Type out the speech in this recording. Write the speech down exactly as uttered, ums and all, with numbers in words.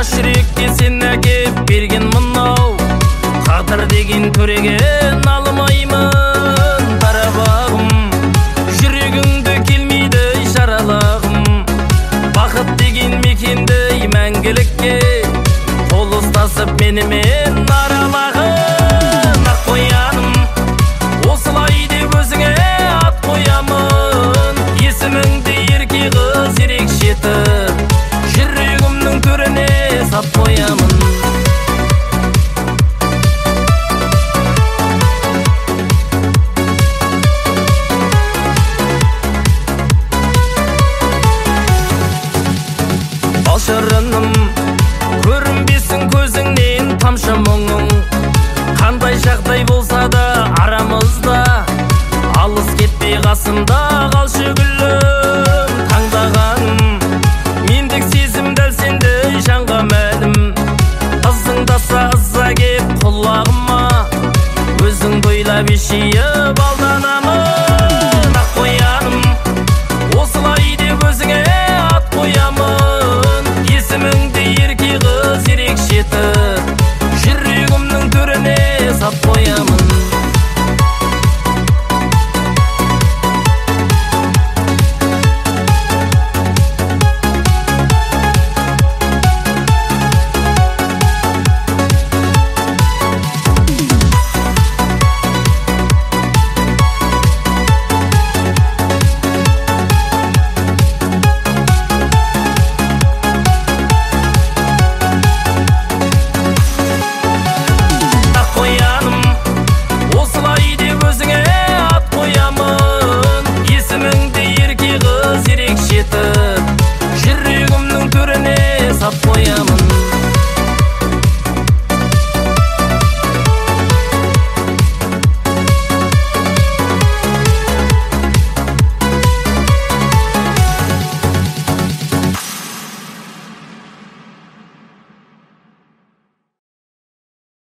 жас жүрекке сен әкеп берген мынау қадір деген төреген алмаймын қарабағым, жүрегіңді келмейді жаралағым. Бақыт деген мекенді мәңгілікке қол ұстасып менімен аралағын. Ақ қояным осылай деп өзіңе ат қоямын, есіміңді ерке қыз ерекше етіп жүрегімнің төріне сап қоямын. Шырыным көрінбесін көзіңнен тамшы